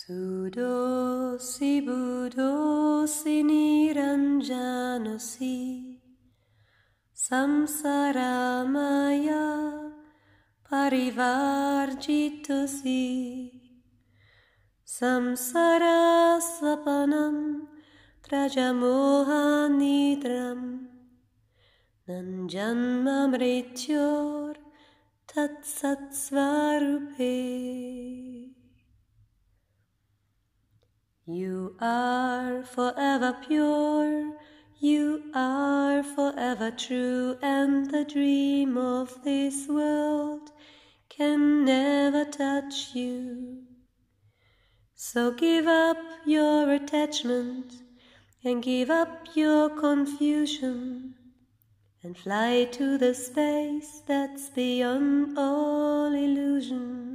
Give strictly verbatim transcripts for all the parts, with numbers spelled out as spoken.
Sudosi budosi niranjanosi samsaramaya parivarjitosi samsara svapanam trajamohanidram nanjanma mrityor tatsatsvarupe. You are forever pure, you are forever true, and the dream of this world can never touch you. So give up your attachment and give up your confusion and fly to the space that's beyond all illusion.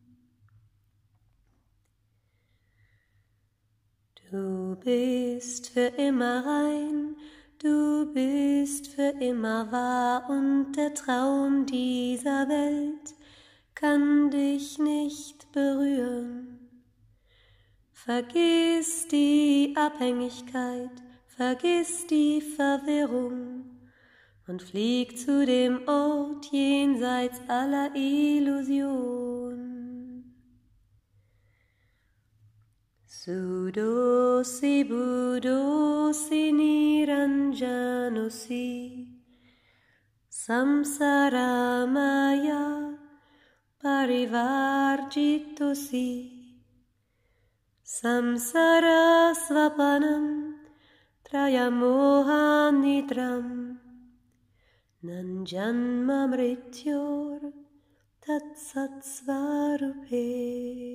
Du bist für immer rein, du bist für immer wahr, und der Traum dieser Welt kann dich nicht berühren. Vergiss die Abhängigkeit, vergiss die Verwirrung und flieg zu dem Ort jenseits aller Illusion. Sudosi budosi niranjanosi samsaramaya parivarjitosi samsara svapanam trayamohanidram nanjanma mrityor tatsatsvarupe.